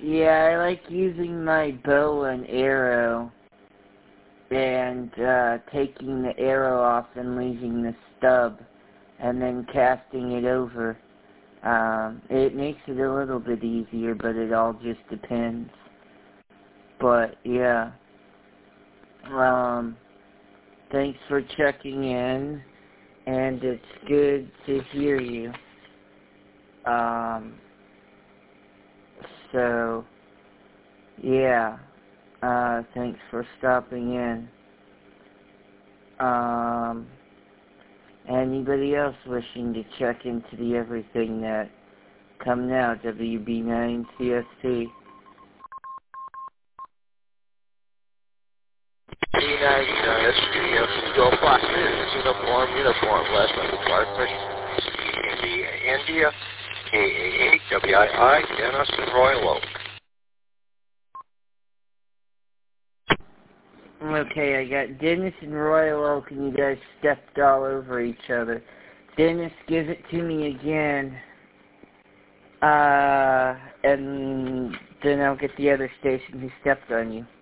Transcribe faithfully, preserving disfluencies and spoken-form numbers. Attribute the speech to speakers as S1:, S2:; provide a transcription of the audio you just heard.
S1: Yeah, I like using my bow and arrow and uh, taking the arrow off and leaving the stub and then casting it over. Um, it makes it a little bit easier, but it all just depends. But, yeah. Um, thanks for checking in, and it's good to hear you. Um, so, yeah. Uh, thanks for stopping in. Um, anybody else wishing to check into the everything that come now, W B nine C S T?
S2: B nine S T F Go Fox News, uniform, uniform, last name Clark, India, India, K A A W I I, Dennis and Royal Oak.
S1: Okay, I got Dennis and Royal Oak, and you guys stepped all over each other. Dennis, give it to me again. Uh, and then I'll get the other station who stepped on you.